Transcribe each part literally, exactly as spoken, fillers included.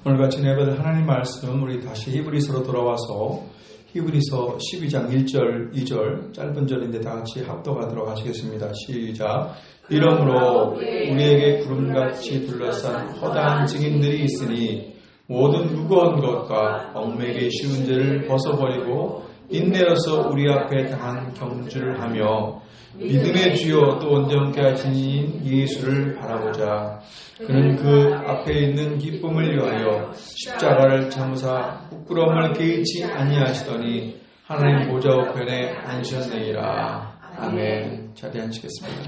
오늘 같이 내받을 하나님 말씀, 우리 다시 히브리서로 돌아와서 히브리서 십이 장 일 절, 이 절 짧은 절인데 다 같이 합독하도록 하시겠습니다. 시작. 이러므로 우리에게 구름같이 둘러싼 허다한 증인들이 있으니 모든 무거운 것과 얽매기 쉬운 죄를 벗어버리고 인내로서 우리 앞에 당한 경주를 하며 믿음의 주요 또 온전케 하신 이인 예수를 바라보자. 그는 그 앞에 있는 기쁨을 위하여 십자가를 참으사 부끄러움을 개의치 아니하시더니 하나님 보좌 우편에 앉으셨느니라. 아멘. 자리에 앉으시겠습니다.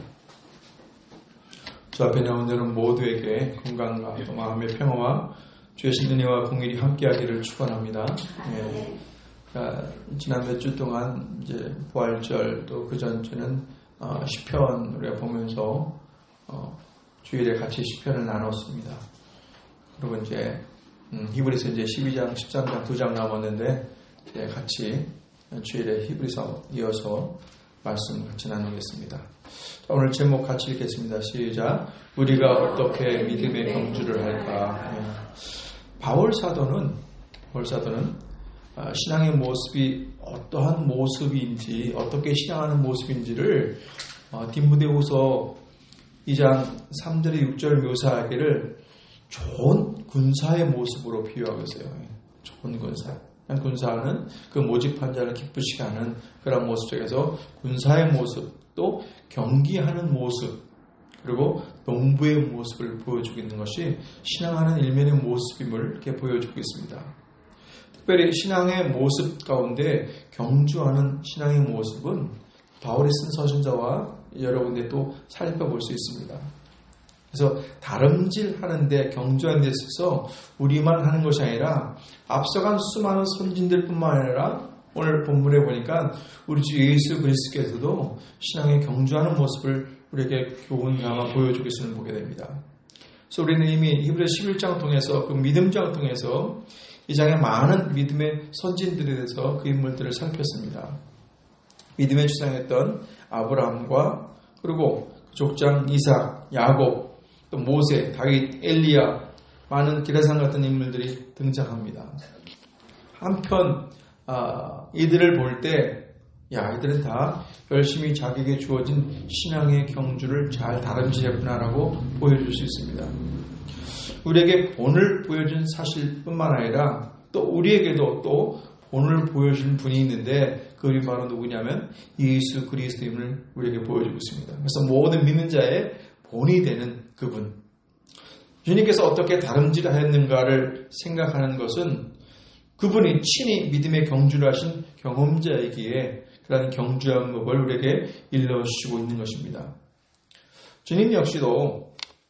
주 앞에 나온 자는 모두에게 건강과 또 마음의 평화와 주의 은혜와 공일이 함께하기를 축원합니다. 예. 자, 지난 몇 주 동안 이제 부활절 또 그 전주는 어, 시편 우리가 보면서 어, 주일에 같이 시편을 나눴습니다. 그리고 이제 음, 히브리서 이제 십이 장, 십삼 장 두 장 남았는데 이제 같이 주일에 히브리서 이어서 말씀 같이 나누겠습니다. 자, 오늘 제목 같이 읽겠습니다. 시작. 우리가 어떻게 믿음의 경주를 할까? 네. 바울 사도는 바울 사도는 신앙의 모습이 어떠한 모습인지, 어떻게 신앙하는 모습인지를 디모데후서 이 장 삼 절에 육 절 묘사하기를 좋은 군사의 모습으로 비유하고 있어요. 좋은 군사. 군사는 그 모집한 자를 기쁘시게 하는 그런 모습 속에서 군사의 모습, 또 경기하는 모습, 그리고 농부의 모습을 보여주고 있는 것이 신앙하는 일면의 모습임을 이렇게 보여주고 있습니다. 특별히 신앙의 모습 가운데 경주하는 신앙의 모습은 바울이 쓴 서신서와 여러 군데 또 살펴볼 수 있습니다. 그래서 다름질하는데 경주하는 데 있어서 우리만 하는 것이 아니라 앞서간 수많은 선진들 뿐만 아니라 오늘 본문에 보니까 우리 주 예수 그리스도께서도 신앙의 경주하는 모습을 우리에게 교훈 삼아 보여주고 있음을 보게 됩니다. 그래서 우리는 이미 히브리서 십일 장 통해서 그 믿음장 통해서 이 장에 많은 믿음의 선진들에 대해서 그 인물들을 살폈습니다. 믿음의 주장했던 아브라함과 그리고 족장 이삭, 야곱, 또 모세, 다윗, 엘리야, 많은 기라상 같은 인물들이 등장합니다. 한편 아, 이들을 볼 때 야, 이들은 다 열심히 자기에게 주어진 신앙의 경주를 잘 다름질했구나라고 보여줄 수 있습니다. 우리에게 본을 보여준 사실뿐만 아니라 또 우리에게도 또 본을 보여준 분이 있는데 그분이 바로 누구냐면 예수 그리스도임을 우리에게 보여주고 있습니다. 그래서 모든 믿는 자의 본이 되는 그분. 주님께서 어떻게 다름질하였는가를 생각하는 것은 그분이 친히 믿음의 경주를 하신 경험자이기에 그런 경주한 법을 우리에게 일러주시고 있는 것입니다. 주님 역시도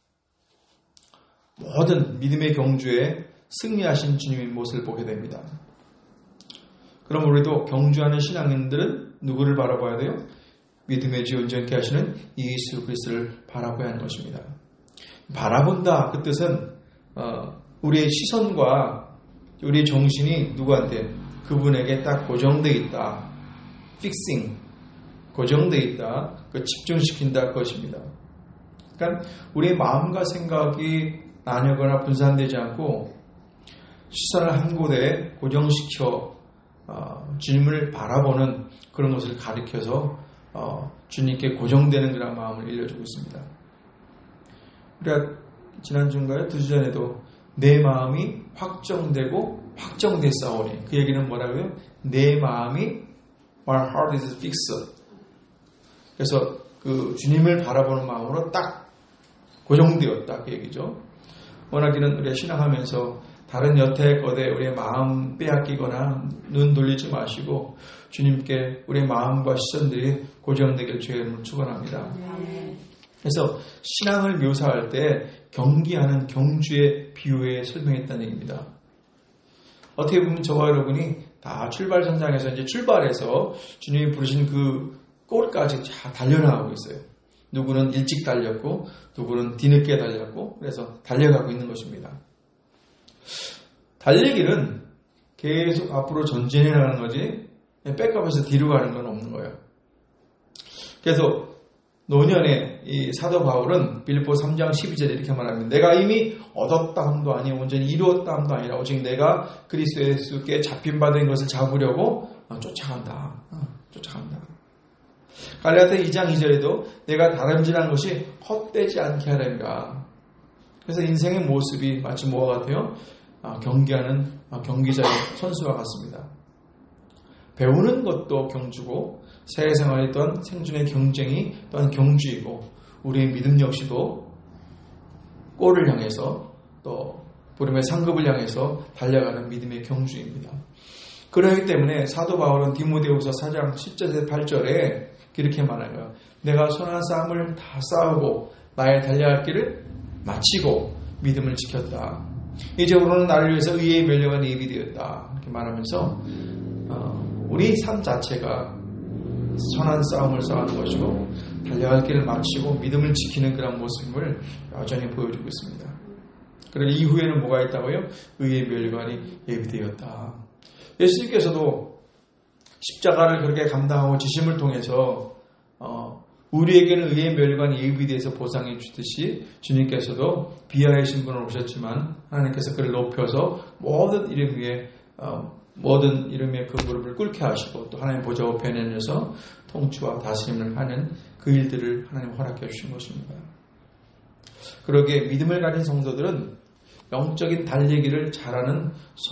모든 믿음의 경주에 승리하신 주님의 모습을 보게 됩니다. 그럼 우리도 경주하는 신앙인들은 누구를 바라봐야 돼요? 믿음의 주 온전케 하시는 예수 그리스도를 바라봐야 하는 것입니다. 바라본다 그 뜻은 어, 우리의 시선과 우리의 정신이 누구한테? 그분에게 딱 고정되어 있다. 픽싱, 고정되어 있다. 그 집중시킨다 그것입니다. 그러니까 우리의 마음과 생각이 나뉘거나 분산되지 않고 시선을 한 곳에 고정시켜 어, 주님을 바라보는 그런 것을 가리켜서 어, 주님께 고정되는 그런 마음을 일러주고 있습니다. 우리가 지난주인가요? 두 주 전에도 내 마음이 확정되고 확정됐사오니 그 얘기는 뭐라고요? 내 마음이 My heart is fixed. 그래서 그 주님을 바라보는 마음으로 딱 고정되었다 그 얘기죠. 워낙에는 우리가 신앙하면서 다른 여태 거대 우리의 마음 빼앗기거나 눈 돌리지 마시고 주님께 우리의 마음과 시선들이 고정되길 주의 이름으로 축원합니다. 그래서 신앙을 묘사할 때 경기하는 경주의 비유에 설명했다는 얘기입니다. 어떻게 보면 저와 여러분이 다 출발 전장에서 이제 출발해서 주님이 부르신 그 골까지 다 달려나가고 있어요. 누구는 일찍 달렸고 누구는 뒤늦게 달렸고 그래서 달려가고 있는 것입니다. 달리기는 계속 앞으로 전진해 나가는 거지 백업해서 뒤로 가는 건 없는 거예요. 그래서 노년에 이 사도 바울은 빌립보 삼 장 십이 절에 이렇게 말합니다. 내가 이미 얻었다 함도 아니요 온전히 이루었다 함도 아니라 오직 내가 그리스도 예수께 잡힌 바 된 것을 잡으려고 쫓아간다. 쫓아간다. 갈라디아 이 장 이 절에도 내가 다름질한 것이 헛되지 않게 하려니까. 그래서 인생의 모습이 마치 뭐와 같아요? 아, 경기하는 아, 경기자의 선수와 같습니다. 배우는 것도 경주고 사회생활에 또한 생존의 경쟁이 또한 경주이고 우리의 믿음 역시도 골을 향해서 또 부름의 상급을 향해서 달려가는 믿음의 경주입니다. 그렇기 때문에 사도 바울은 디모데후서 사 장 십 절에서 팔 절에 이렇게 말해요. 내가 선한 싸움을 다 싸우고 나의 달려갈 길을 마치고 믿음을 지켰다. 이제부터는 나를 위해서 의의 멸류관이 예비되었다. 이렇게 말하면서 어, 우리 삶 자체가 선한 싸움을 싸우는 것이고 달려갈 길을 마치고 믿음을 지키는 그런 모습을 여전히 보여주고 있습니다. 그리고 이후에는 뭐가 있다고요? 의의 멸류관이 예비되었다. 예수님께서도 십자가를 그렇게 감당하고 지심을 통해서 어, 우리에게는 의의 멸류관이 예비되어서 보상해 주듯이 주님께서도 비하의 신분으로 오셨지만 하나님께서 그를 높여서 모든 이름 위에 어, 모든 이름의 그 무릎을 꿇게 하시고 또 하나님 보좌 우편에 내려서 통치와 다스림을 하는 그 일들을 하나님 허락해 주신 것입니다. 그러기에 믿음을 가진 성도들은 영적인 달리기를 잘하는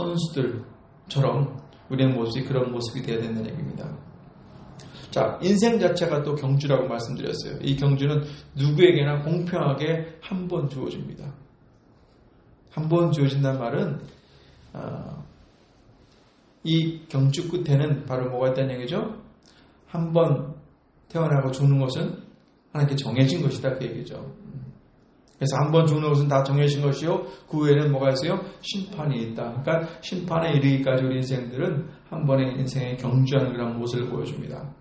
선수들처럼 우리의 모습이 그런 모습이 되어야 된다는 얘기입니다. 자, 인생 자체가 또 경주라고 말씀드렸어요. 이 경주는 누구에게나 공평하게 한 번 주어집니다. 한 번 주어진다는 말은 어, 이 경주 끝에는 바로 뭐가 있다는 얘기죠? 한 번 태어나고 죽는 것은 하나님께 정해진 것이다 그 얘기죠. 그래서 한 번 죽는 것은 다 정해진 것이요 그 후에는 뭐가 있어요? 심판이 있다. 그러니까 심판에 이르기까지 우리 인생들은 한 번의 인생에 경주하는 그런 모습을 보여줍니다.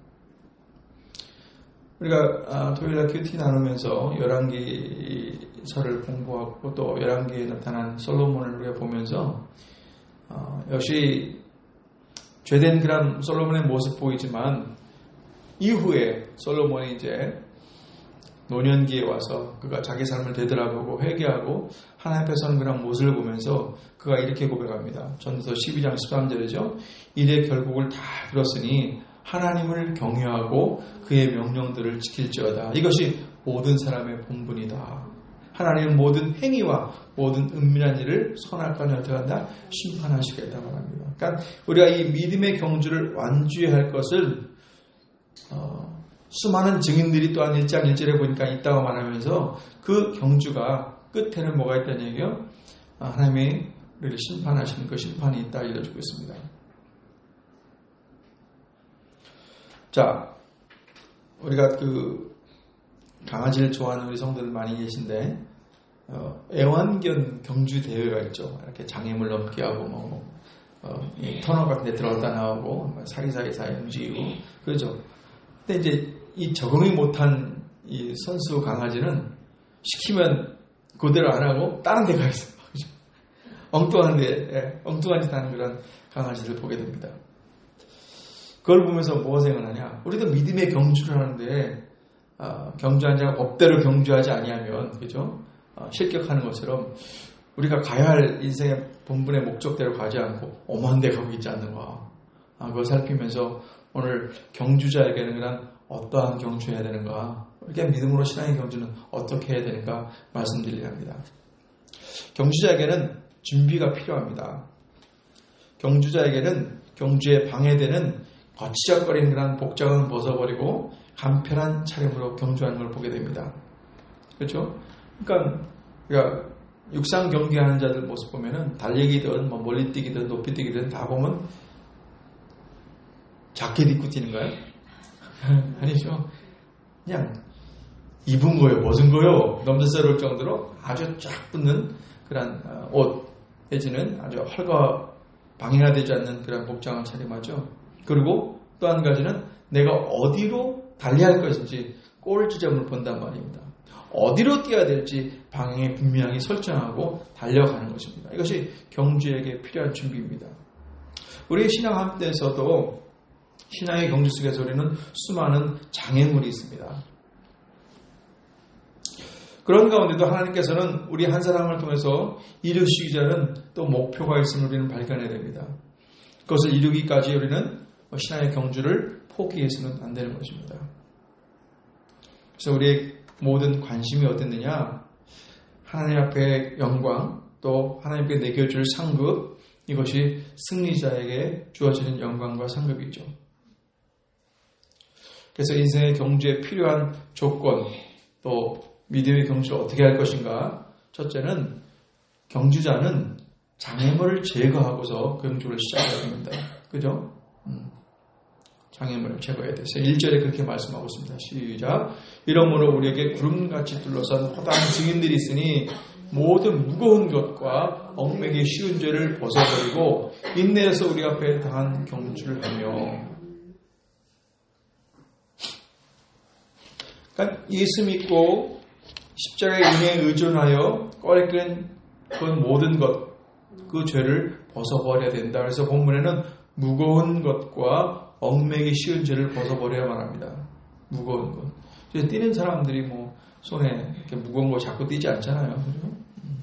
우리가 아, 토요일날 큐티 나누면서 열왕기서를 공부하고 또 열왕기에 나타난 솔로몬을 우리가 보면서 어, 역시 죄된 그런 솔로몬의 모습 보이지만 이후에 솔로몬이 이제 노년기에 와서 그가 자기 삶을 되돌아보고 회개하고 하나님 앞에 서는 그런 모습을 보면서 그가 이렇게 고백합니다. 전도서 십이 장 십삼 절이죠. 이래 결국을 다 들었으니 하나님을 경외하고 그의 명령들을 지킬지어다. 이것이 모든 사람의 본분이다. 하나님은 모든 행위와 모든 은밀한 일을 선악과는 어떻게 한다? 심판하시겠다 말합니다. 그러니까 우리가 이 믿음의 경주를 완주해야 할 것을 어, 수많은 증인들이 또한 일 장 일 절에 보니까 있다고 말하면서 그 경주가 끝에는 뭐가 있다는 얘기요? 아, 하나님이 우리를 심판하시는 그 심판이 있다 알려주고 있습니다. 자, 우리가 그 강아지를 좋아하는 우리 성도들 많이 계신데 어, 애완견 경주 대회가 있죠. 이렇게 장애물 넘게 하고 뭐 어, 터널 같은 데 들어갔다 나오고 사이사이사이 움직이고 그렇죠. 근데 이제 이 적응이 못한 이 선수 강아지는 시키면 그대로 안 하고 다른 데 가 있어요. 엉뚱한데 예, 엉뚱한 짓 하는 그런 강아지를 보게 됩니다. 그걸 보면서 뭐가 생각나냐? 우리도 믿음의 경주를 하는데 어, 경주한 자가 법대로 경주하지 아니하면 그죠? 어, 실격하는 것처럼 우리가 가야 할 인생의 본분의 목적대로 가지 않고 엄한 데 가고 있지 않는가? 아, 그걸 살피면서 오늘 경주자에게는 그냥 어떠한 경주해야 되는가? 이렇게 믿음으로 신앙의 경주는 어떻게 해야 되는가 말씀드리려 합니다. 경주자에게는 준비가 필요합니다. 경주자에게는 경주에 방해되는 거치적거리는 그런 복장은 벗어버리고 간편한 차림으로 경주하는 걸 보게 됩니다. 그렇죠? 그러니까 우리가 육상 경기하는 자들 모습 보면은 달리기든 뭐 멀리 뛰기든 높이 뛰기든 다 보면 자켓 입고 뛰는 거예요? 아니죠. 그냥 입은 거예요, 벗은 거예요. 넘사스러울 정도로 아주 쫙 붙는 그런 옷 내지는 아주 헐거 방해가 되지 않는 그런 복장을 차림하죠. 그리고 또 한 가지는 내가 어디로 달려야 할 것인지 골 지점을 본단 말입니다. 어디로 뛰어야 될지 방향에 분명히 설정하고 달려가는 것입니다. 이것이 경주에게 필요한 준비입니다. 우리 신앙 함대에서도 신앙의 경주 속에서 우리는 수많은 장애물이 있습니다. 그런 가운데도 하나님께서는 우리 한 사람을 통해서 이루시고자 하는 또 목표가 있음을 우리는 발견해야 됩니다. 그것을 이루기까지 우리는 신앙의 경주를 포기해서는 안 되는 것입니다. 그래서 우리의 모든 관심이 어땠느냐? 하나님 앞에 영광, 또 하나님께 내겨줄 상급, 이것이 승리자에게 주어지는 영광과 상급이죠. 그래서 인생의 경주에 필요한 조건, 또 믿음의 경주를 어떻게 할 것인가? 첫째는 경주자는 장애물을 제거하고서 경주를 시작해야 됩니다. 그죠? 음. 장애물을 제거해야 돼서 일 절에 그렇게 말씀하고 있습니다. 시작. 이러므로 우리에게 구름같이 둘러싼 허다한 증인들이 있으니 모든 무거운 것과 얽매기 쉬운 죄를 벗어버리고 인내해서 우리 앞에 당한 경주를 하며. 그러니까 예수 믿고 십자가의 은혜에 의존하여 꺼내끼는 그 모든 것, 그 죄를 벗어버려야 된다. 그래서 본문에는 무거운 것과 얽매기 쉬운 죄를 벗어버려야만 합니다. 무거운 것. 뛰는 사람들이 뭐 손에 이렇게 무거운 거 자꾸 뛰지 않잖아요. 그죠?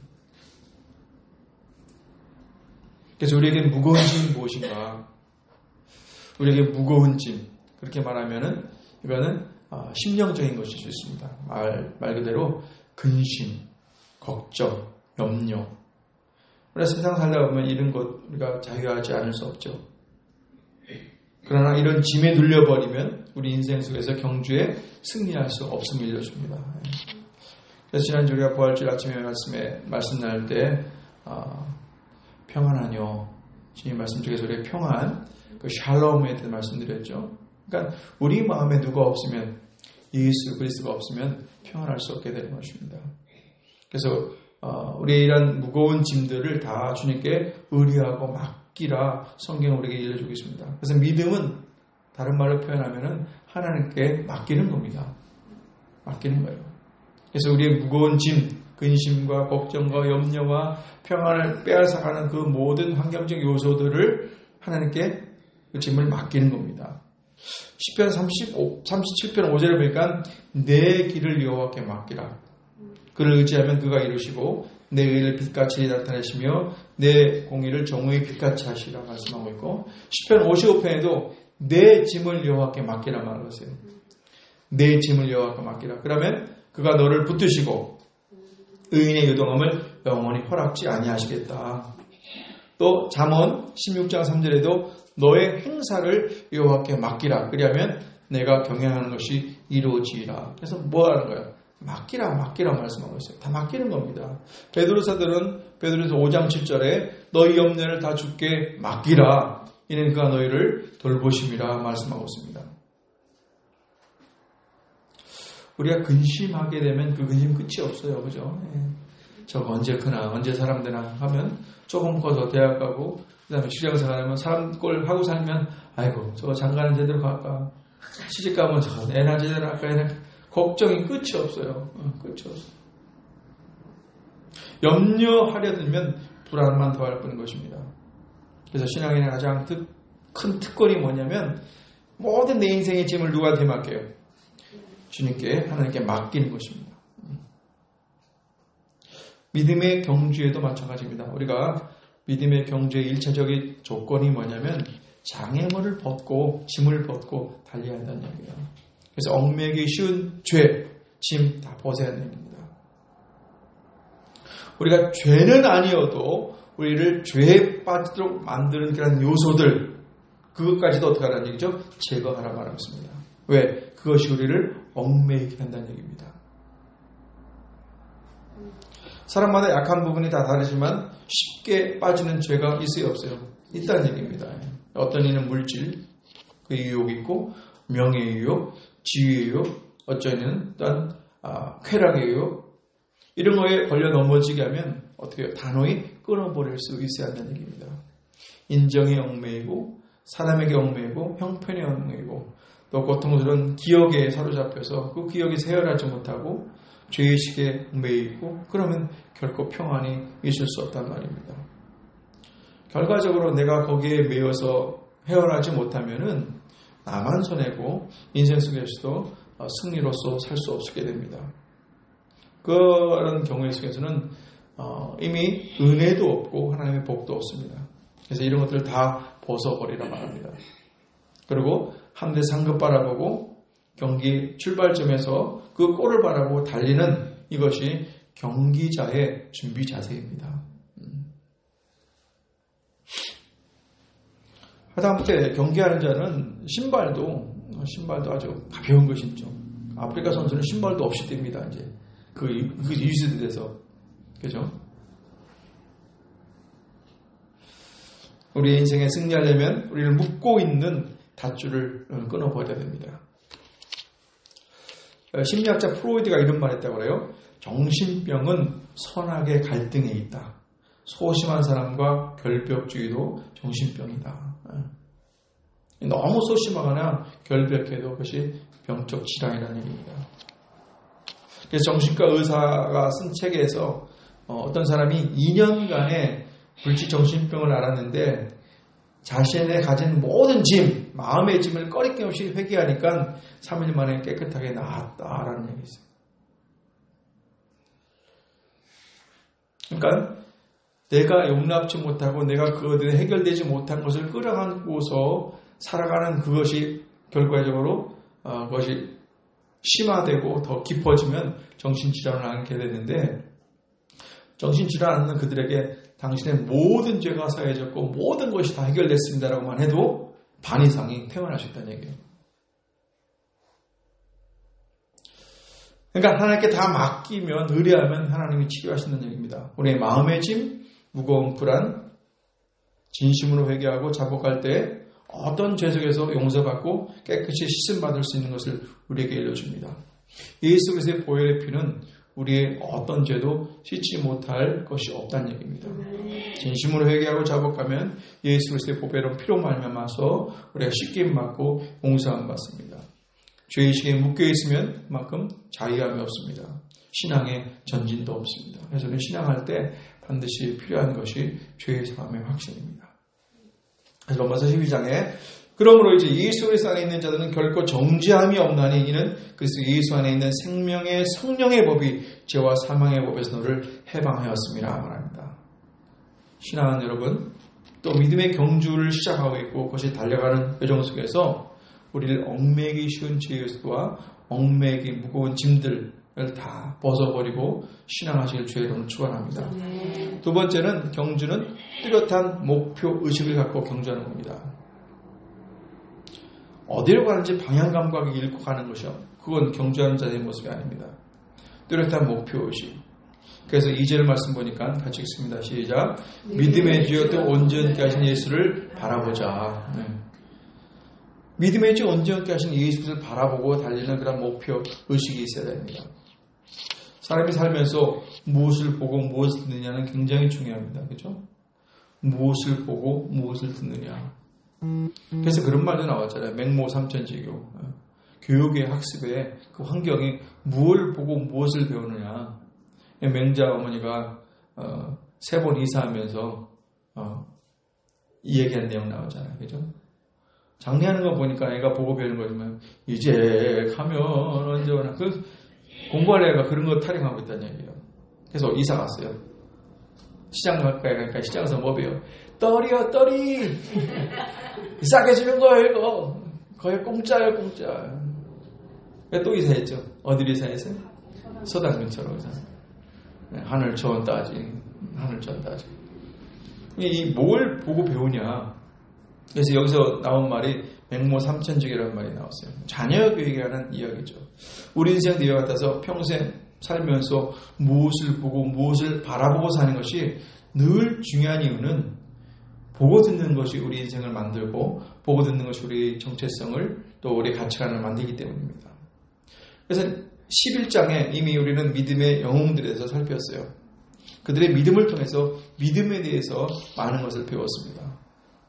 그래서 우리에게 무거운 짐이 무엇인가? 우리에게 무거운 짐. 그렇게 말하면은 이거는 심령적인 것일 수 있습니다. 말, 말 그대로 근심, 걱정, 염려. 그래서 세상 살다 보면 이런 것 우리가 자유하지 않을 수 없죠. 그러나 이런 짐에 눌려버리면 우리 인생 속에서 경주에 승리할 수 없음을 일러줍니다. 그래서 지난주 우리가 부활주일 아침에 말씀에 말씀 나눌 때 어, 평안하뇨. 주님 말씀 중에서 우리의 평안, 그 샬롬에 대해 말씀드렸죠. 그러니까 우리 마음에 누가 없으면, 예수 그리스도가 없으면 평안할 수 없게 되는 것입니다. 그래서 어, 우리의 이런 무거운 짐들을 다 주님께 의뢰하고 맡기라 성경은 우리에게 일러주고 있습니다. 그래서 믿음은 다른 말로 표현하면은 하나님께 맡기는 겁니다. 맡기는 거예요. 그래서 우리의 무거운 짐, 근심과 걱정과 염려와 평안을 빼앗아가는 그 모든 환경적 요소들을 하나님께 그 짐을 맡기는 겁니다. 시편 삼십오, 삼십칠 편 오 절에 보니까 내 길을 여호와께 맡기라. 그를 의지하면 그가 이루시고 내 의를 빛같이 나타내시며 내 공의를 정오의 빛같이 하시라 말씀하고 있고, 시편 오십오 편에도 내 짐을 여호와께 맡기라 말하고 있어요. 내 짐을 여호와께 맡기라. 그러면 그가 너를 붙드시고 의인의 요동함을 영원히 허락지 아니하시겠다. 또 잠언 십육 장 삼 절에도 너의 행사를 여호와께 맡기라. 그러면 내가 경영하는 것이 이루어지리라. 그래서 뭐 하는 거야? 맡기라 맡기라 말씀하고 있어요. 다 맡기는 겁니다. 베드로사들은 베드로서 오 장 칠 절에 너희 염려를 다 주께 맡기라. 이는 그가 너희를 돌보심이라 말씀하고 있습니다. 우리가 근심하게 되면 그 근심 끝이 없어요. 그죠? 예. 저거 언제 크나 언제 사람 되나 하면 조금 커서 대학 가고 그 다음에 직장에서 가면 사람 꼴 하고 살면 아이고 저거 장가는 제대로 갈까, 시집 가면 저거 애나 제대로 할까, 애나 걱정이 끝이 없어요. 어, 끝이 없어요. 염려하려 들면 불안만 더할 뿐인 것입니다. 그래서 신앙인의 가장 특, 큰 특권이 뭐냐면 모든 내 인생의 짐을 누구한테 맡겨요? 주님께, 하나님께 맡기는 것입니다. 믿음의 경주에도 마찬가지입니다. 우리가 믿음의 경주의 일차적인 조건이 뭐냐면 장애물을 벗고 짐을 벗고 달려야 한다는 얘기예요. 그래서 얽매기 쉬운 죄, 짐 다 벗어야 하는 얘기입니다. 우리가 죄는 아니어도 우리를 죄에 빠지도록 만드는 그런 요소들, 그것까지도 어떻게 하라는 얘기죠? 제거하라 말하고 있습니다. 왜? 그것이 우리를 얽매이게 한다는 얘기입니다. 사람마다 약한 부분이 다 다르지만 쉽게 빠지는 죄가 있어요 없어요? 있다는 얘기입니다. 어떤 이는 물질, 그 유혹이 있고, 명예의 유혹, 지위의 유혹, 어떤 이는 또한 아, 쾌락의 유혹, 이런 거에 걸려 넘어지게 하면 어떻게 해요? 단호히 끊어버릴 수 있어야 한다는 얘기입니다. 인정에 얽매이고, 사람에게 얽매이고, 형편에 얽매이고, 또 고통스러운 기억에 사로잡혀서 그 기억이 세열하지 못하고 죄의식에 매이고, 그러면 결코 평안이 있을 수 없단 말입니다. 결과적으로 내가 거기에 매여서 헤어나지 못하면은 나만 손해고 인생 속에서도 승리로서 살 수 없게 됩니다. 그런 경우에 속에서는 어, 이미 은혜도 없고 하나님의 복도 없습니다. 그래서 이런 것들을 다 벗어버리라 말합니다. 그리고 한 대 상급 바라보고 경기 출발점에서 그 골을 바라보고 달리는 이것이 경기자의 준비 자세입니다. 하다못해 경기하는 자는 신발도 신발도 아주 가벼운 거 신죠. 아프리카 선수는 신발도 없이 뜁니다. 이제 그, 그 유지돼서 그죠? 우리의 인생에 승리하려면 우리를 묶고 있는 닷줄을 끊어버려야 됩니다. 심리학자 프로이드가 이런 말 했다고 그래요. 정신병은 선악의 갈등에 있다. 소심한 사람과 결벽주의도 정신병이다. 너무 소심하거나 결벽해도 그것이 병적 질환이라는 얘기입니다. 그래서 정신과 의사가 쓴 책에서 어떤 사람이 이 년간의 불치 정신병을 앓았는데 자신의 가진 모든 짐, 마음의 짐을 꺼리낌 없이 회개하니까 삼 일 만에 깨끗하게 나았다라는 얘기 있어요. 그러니까 내가 용납치 못하고 내가 그것들이 해결되지 못한 것을 끌어안고서 살아가는 그것이 결과적으로 어, 그것이 심화되고 더 깊어지면 정신질환을 앓게 되는데 정신질환 앓는 그들에게 당신의 모든 죄가 사해졌고 모든 것이 다 해결됐습니다라고만 해도 반 이상이 퇴원할 수 있다는 얘기예요. 그러니까 하나님께 다 맡기면 의뢰하면 하나님이 치료하신다는 얘기입니다. 우리의 마음의 짐, 무거운 불안, 진심으로 회개하고 자복할 때 어떤 죄 속에서 용서받고 깨끗이 씻음받을 수 있는 것을 우리에게 알려줍니다. 예수 그리스도의 보혈의 피는 우리의 어떤 죄도 씻지 못할 것이 없다는 얘기입니다. 진심으로 회개하고 자복하면 예수 그리스도의 보배로운 피로 말미암아서 우리가 씻김 받고 용서함 받습니다. 죄의식에 묶여있으면 그만큼 자유함이 없습니다. 신앙에 전진도 없습니다. 그래서 우리는 신앙할 때 반드시 필요한 것이 죄의 사함의 확신입니다. 로마서 십이 장에 그러므로 이제 예수 그리스도 안에 있는 자들은 결코 정죄함이 없나니 이는 그리스도 예수 안에 있는 생명의 성령의 법이 죄와 사망의 법에서 너를 해방하였음이라 말합니다. 신앙은 여러분 또 믿음의 경주를 시작하고 있고 그것이 달려가는 여정 속에서 우리를 얽매기 쉬운 죄와 얽매기 무거운 짐들을 다 벗어버리고 신앙하시길 주의 이름으로 축원합니다. 두 번째는 경주는 뚜렷한 목표 의식을 갖고 경주하는 겁니다. 어디로 가는지 방향 감각을 잃고 가는 것이요. 그건 경주하는 자의 모습이 아닙니다. 뚜렷한 목표 의식. 그래서 이 절 말씀 보니까 같이 읽습니다. 시작. 믿음의 주여 온전케 하신 예수를 바라보자. 네. 믿음의 주 온전케 하신 예수를 바라보고 달리는 그런 목표 의식이 있어야 됩니다. 사람이 살면서 무엇을 보고 무엇을 듣느냐는 굉장히 중요합니다. 그렇죠? 무엇을 보고 무엇을 듣느냐. 그래서 그런 말도 나왔잖아요. 맹모 삼천지교. 교육의 학습의 그 환경이 무엇을 보고 무엇을 배우느냐. 맹자 어머니가 어, 세 번 이사하면서 어, 이 얘기한 내용 나오잖아요. 그죠? 장례하는 거 보니까 애가 보고 배우는 거지만 이제 가면 언제 오나 그 공부할 애가 그런 거 타령하고 있다는 얘기예요. 그래서 이사 갔어요. 시장 가까이 가니까 시장에서 뭐 배워? 떨이요 떨이 싸게 주는 거예요 이거 거의 공짜예요 공짜. 또 이사했죠. 어디로 이사했어요? 서당 근처로 이사. 하늘 좋은 따지 하늘 좋은 따지. 이 뭘 보고 배우냐. 그래서 여기서 나온 말이 맹모 삼천직이라는 말이 나왔어요. 자녀 교육에 관한 이야기죠. 우리 인생도 이와 같아서 평생 살면서 무엇을 보고 무엇을 바라보고 사는 것이 늘 중요한 이유는 보고 듣는 것이 우리 인생을 만들고 보고 듣는 것이 우리 정체성을 또 우리 가치관을 만들기 때문입니다. 그래서 십일 장에 이미 우리는 믿음의 영웅들에 대해서 살폈어요. 그들의 믿음을 통해서 믿음에 대해서 많은 것을 배웠습니다.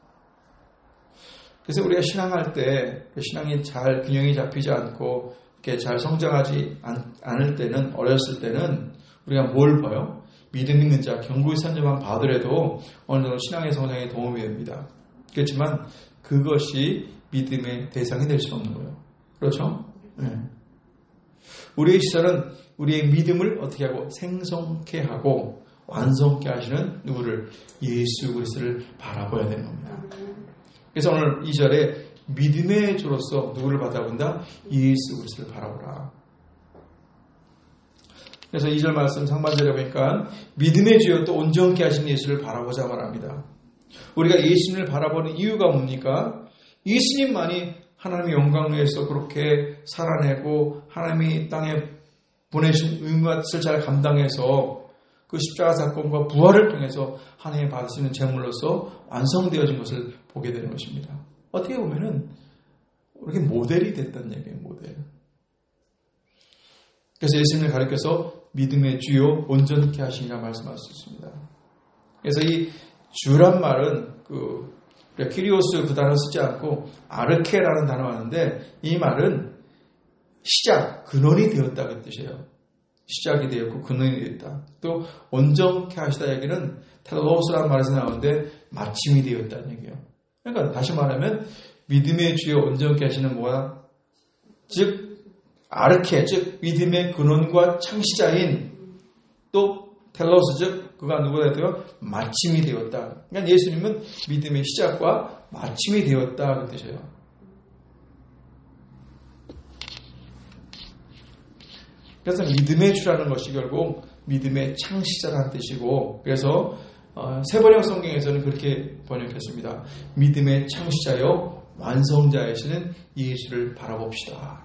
그래서 우리가 신앙할 때 신앙이 잘 균형이 잡히지 않고 이렇게 잘 성장하지 않, 않을 때는 어렸을 때는 우리가 뭘 봐요? 믿음 있는 자 경고의 선제만 봐더라도 어느 정도 신앙의 성장에 도움이 됩니다. 그렇지만 그것이 믿음의 대상이 될 수 없는 거예요. 그렇죠? 네. 우리의 시선은 우리의 믿음을 어떻게 하고 생성케 하고 완성케 하시는 누구를? 예수 그리스도를 바라봐야 되는 겁니다. 그래서 오늘 이 절에 믿음의 주로서 누구를 바라본다? 예수 그리스도를 바라보라. 그래서 이 절 말씀 상반절에 보니까 믿음의 주여 또 온전케 하신 예수를 바라보자 말합니다. 우리가 예수님을 바라보는 이유가 뭡니까? 예수님만이 하나님의 영광을 위해서 그렇게 살아내고 하나님이 땅에 보내신 의무를 잘 감당해서 그 십자가 사건과 부활을 통해서 하나님이 받으시는 제물로서 완성되어진 것을 보게 되는 것입니다. 어떻게 보면은 이렇게 모델이 됐다는 얘기예요. 모델. 그래서 예수님을 가리켜서 믿음의 주요 온전케 하시니라 말씀할 수 있습니다. 그래서 이 주란 말은 그 키리오스 그 단어 쓰지 않고 아르케라는 단어가 있는데 이 말은 시작, 근원이 되었다 그 뜻이에요. 시작이 되었고 근원이 되었다. 또 온전케 하시다 얘기는 텔로스라는 말에서 나오는데 마침이 되었다는 얘기예요. 그러니까 다시 말하면 믿음의 주요 온전케 하시는 뭐야? 즉 아르케, 즉 믿음의 근원과 창시자인 또 텔로스, 즉 그가 누구가 되어 마침이 되었다. 그러니까 예수님은 믿음의 시작과 마침이 되었다 그 뜻이에요. 그래서 믿음의 주라는 것이 결국 믿음의 창시자라는 뜻이고, 그래서 어, 세번역 성경에서는 그렇게 번역했습니다. 믿음의 창시자요 완성자이시는 예수를 바라봅시다.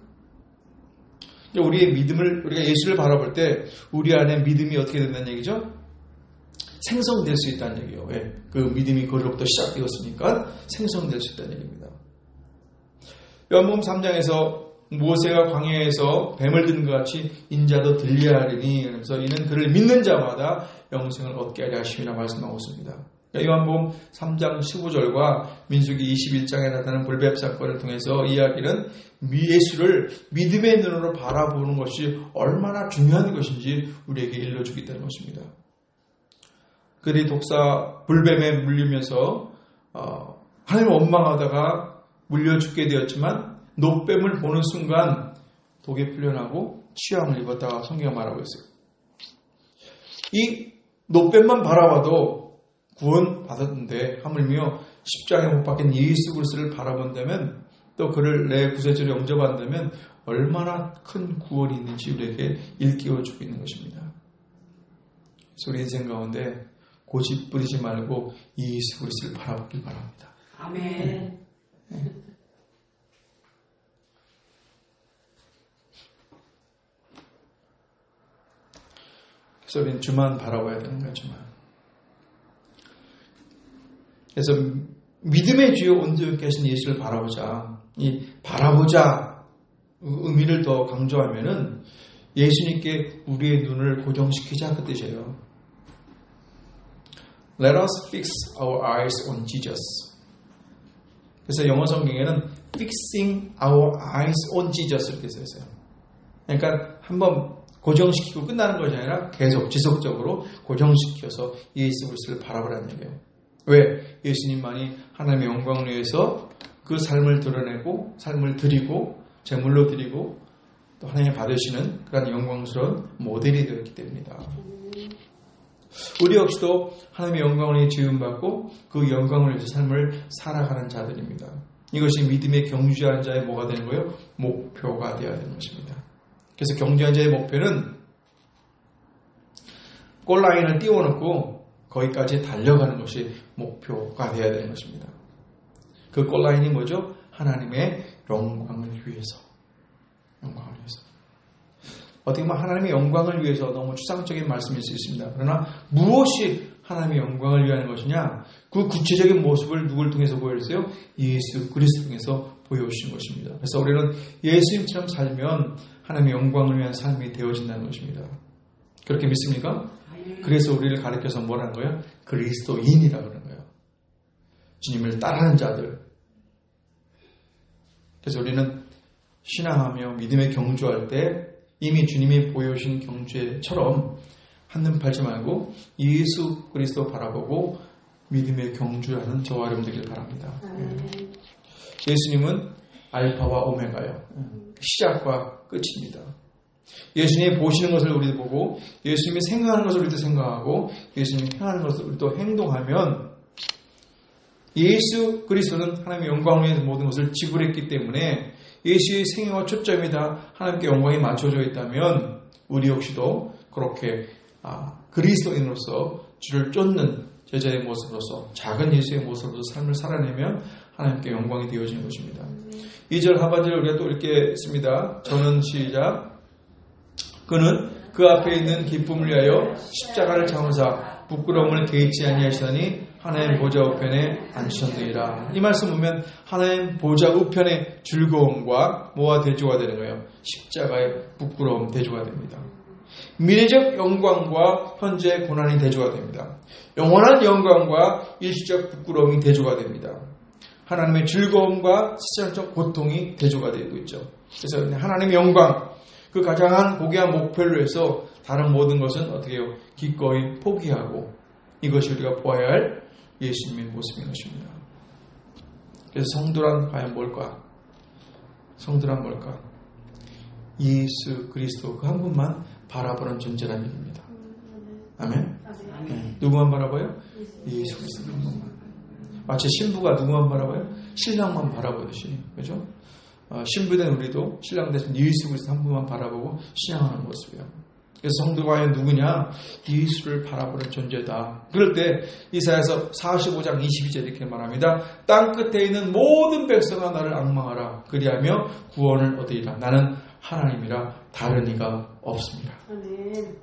우리의 믿음을, 우리가 예수를 바라볼 때 우리 안에 믿음이 어떻게 된다는 얘기죠? 생성될 수 있다는 얘기예요. 왜? 그 믿음이 거기로부터 시작되었으니까 생성될 수 있다는 얘기입니다. 요한복음 삼 장에서 모세가 광야에서 뱀을 드는 것 같이 인자도 들려야 하리니, 그래서 이는 그를 믿는 자마다 영생을 얻게 하려 하심이라 말씀하고 있습니다. 요한복음 삼 장 십오 절과 민수기 이십일 장에 나타나는 불뱀 사건을 통해서 이야기는 예수를 믿음의 눈으로 바라보는 것이 얼마나 중요한 것인지 우리에게 일러주기 때문인 것입니다. 그들이 독사 불뱀에 물리면서 어, 하나님을 원망하다가 물려 죽게 되었지만 노뱀을 보는 순간 독에 풀려나고 취함을 입었다가 성경이 말하고 있어요. 이 노뱀만 바라봐도 구원 받았는데 하물며 십자가에 못 박힌 예수 그리스도를 바라본다면, 또 그를 내 구세주로 영접한다면 얼마나 큰 구원이 있는지 우리에게 일깨워주고 있는 것입니다. 그래서 우리 인생 가운데 고집 부리지 말고 예수 그리스도를 바라보길 바랍니다. 아멘. 네. 네. 그래서 우리는 주만 바라봐야 되는 거야, 주만. 그래서 믿음의 주요 온전케 하신 예수를 바라보자. 이 바라보자 의미를 더 강조하면은 예수님께 우리의 눈을 고정시키자 그 뜻이에요. Let us fix our eyes on Jesus. 그래서 영어 성경에는 fixing our eyes on Jesus 이렇게 써 있어요. 그러니까 한번 고정시키고 끝나는 것이 아니라 계속 지속적으로 고정시켜서 예수 그리스도를 바라보라는 얘기예요. 왜? 예수님만이 하나님의 영광을 위해서 그 삶을 드러내고 삶을 드리고 제물로 드리고 또 하나님이 받으시는 그런 영광스러운 모델이 되었기 때문이다. 우리 역시도 하나님의 영광을 위해 지음받고 그 영광을 위해서 삶을 살아가는 자들입니다. 이것이 믿음의 경주한 자의 뭐가 되는 거예요? 목표가 되어야 되는 것입니다. 그래서 경주한 자의 목표는 골라인을 띄워놓고 거기까지 달려가는 것이 목표가 되어야 되는 것입니다. 그 골라인이 뭐죠? 하나님의 영광을 위해서. 영광을 위해서. 어떻게 보면 하나님의 영광을 위해서 너무 추상적인 말씀일 수 있습니다. 그러나 무엇이 하나님의 영광을 위하는 것이냐? 그 구체적인 모습을 누굴 통해서 보여주세요? 예수 그리스도 통해서 보여주신 것입니다. 그래서 우리는 예수님처럼 살면 하나님의 영광을 위한 삶이 되어진다는 것입니다. 그렇게 믿습니까? 그래서 우리를 가르쳐서 뭐라는 거예요? 그리스도인이라고 그러는 거예요. 주님을 따르는 자들. 그래서 우리는 신앙하며 믿음에 경주할 때 이미 주님이 보여주신 경주처럼 한눈 팔지 말고 예수 그리스도 바라보고 믿음에 경주하는 저와 여러분 되길 바랍니다. 음. 예수님은 알파와 오메가요. 시작과 끝입니다. 예수님이 보시는 것을 우리도 보고 예수님이 생각하는 것을 우리도 생각하고 예수님이 행하는 것을 우리도 행동하면 예수 그리스도는 하나님의 영광을 위해서 모든 것을 지불했기 때문에 예수의 생애와 초점이 다 하나님께 영광이 맞춰져 있다면 우리 역시도 그렇게 아, 그리스도인으로서 주를 쫓는 제자의 모습으로서 작은 예수의 모습으로서 삶을 살아내면 하나님께 영광이 되어지는 것입니다. 이 절 하반절을 우리가 또 읽겠습니다. 저는 시작. 그는 그 앞에 있는 기쁨을 위하여 십자가를 참으사 부끄러움을 개의치 아니하시더니 하나님 보좌 우편에 앉으셨느니라. 이 말씀 보면 하나님 보좌 우편의 즐거움과 뭐와 대조가 되는 거예요? 십자가의 부끄러움 대조가 됩니다. 미래적 영광과 현재의 고난이 대조가 됩니다. 영원한 영광과 일시적 부끄러움이 대조가 됩니다. 하나님의 즐거움과 시장적 고통이 대조가 되고 있죠. 그래서 하나님의 영광, 그 가장 고귀한 목표를 위해서 다른 모든 것은 어떻게 해요? 기꺼이 포기하고 이것이 우리가 보아야 할 예수님의 모습인 것입니다. 그래서 성도란 과연 뭘까? 성도란 뭘까? 예수 그리스도 그 한 분만 바라보는 존재라는 얘기입니다. 아멘? 네. 누구만 바라봐요? 예수 그리스도 한 분만. 마치 신부가 누구만 바라봐요? 신랑만 바라보듯이. 그죠? 어, 신부된 우리도 신랑 대신 예수 그리스도 한 분만 바라보고 신앙하는 모습이에요. 그래서 성도가 과연 누구냐? 예수를 바라보는 존재다. 그럴 때 이사야서 사십오 장 이십이 절 이렇게 말합니다. 땅 끝에 있는 모든 백성아 나를 앙망하라. 그리하며 구원을 얻으리라. 나는 하나님이라 다른 이가 없습니다. 아멘.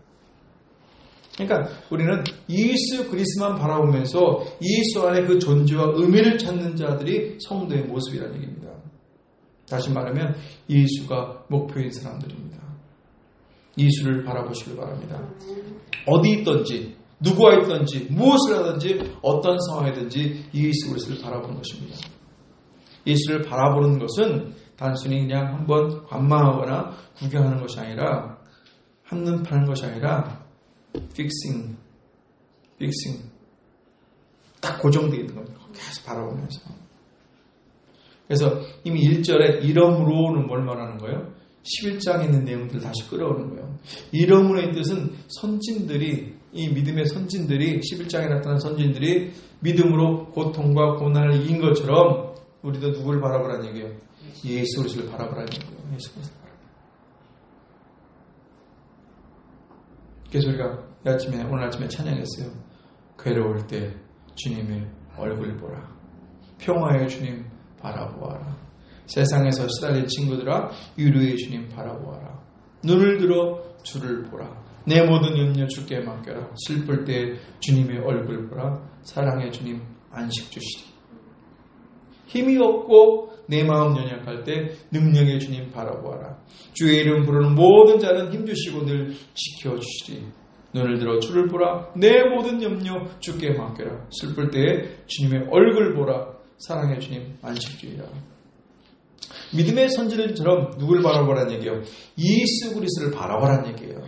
그러니까 우리는 예수 그리스도만 바라보면서 예수 안에 그 존재와 의미를 찾는 자들이 성도의 모습이라는 얘기입니다. 다시 말하면 예수가 목표인 사람들입니다. 예수를 바라보시길 바랍니다. 어디 있든지 누구와 있든지 무엇을 하든지 어떤 상황이든지 예수 그리스도를 바라보는 것입니다. 예수를 바라보는 것은 단순히 그냥 한번 관망하거나 구경하는 것이 아니라 한눈 파는 것이 아니라 픽싱, 픽싱 딱 고정되어 있는 겁니다. 계속 바라보면서. 그래서 이미 일 절에 이러므로는 뭘 말하는 거예요? 십일 장에 있는 내용들을 다시 끌어오는 거예요. 이러므로의 뜻은 선진들이, 이 믿음의 선진들이, 십일 장에 나타난 선진들이 믿음으로 고통과 고난을 이긴 것처럼 우리도 누구를 바라보라는 얘기예요? 예수 그리스도를 바라보라는 얘기예요. 예수 그리스도를 바라보라. 그래서 우리가 아침에, 오늘 아침에 찬양했어요. 괴로울 때 주님의 얼굴 보라. 평화의 주님 바라보아라. 세상에서 시달린 친구들아 위로의 주님 바라보아라. 눈을 들어 주를 보라. 내 모든 염려 주께 맡겨라. 슬플 때 주님의 얼굴 보라. 사랑의 주님 안식 주시리. 힘이 없고 내 마음 연약할 때 능력의 주님 바라보아라. 주의 이름 부르는 모든 자는 힘주시고 늘 지켜주시리. 눈을 들어 주를 보라. 내 모든 염려 주께 맡겨라. 슬플 때에 주님의 얼굴 보라. 사랑의 주님 안식주의라. 믿음의 선지들처럼 누굴 바라보라는 얘기예요? 예수 그리스도를 바라보라는 얘기예요.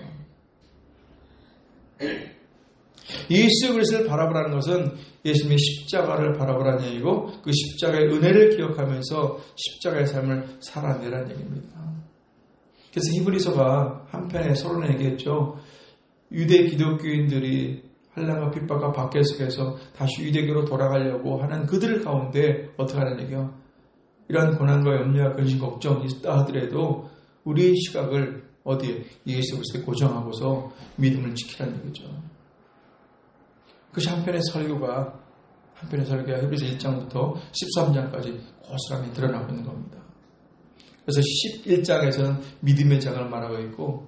예수 그리스도를 바라보라는 것은 예수님의 십자가를 바라보라는 얘기고 그 십자가의 은혜를 기억하면서 십자가의 삶을 살아내라는 얘기입니다. 그래서 히브리서가 한편에 서로 얘기했죠. 유대 기독교인들이 환난과 핍박과 박해 속에서 다시 유대교로 돌아가려고 하는 그들 가운데 어떻게 하는 얘기요? 이러한 고난과 염려와 근심 걱정이 있다 하더라도 우리의 시각을 어디에? 예수 그리스도에 고정하고서 믿음을 지키라는 얘기죠. 그것이 한편의 설교가 한편의 설교가 히브리서 일 장부터 십삼 장까지 고스란히 드러나고 있는 겁니다. 그래서 십일 장에서는 믿음의 장을 말하고 있고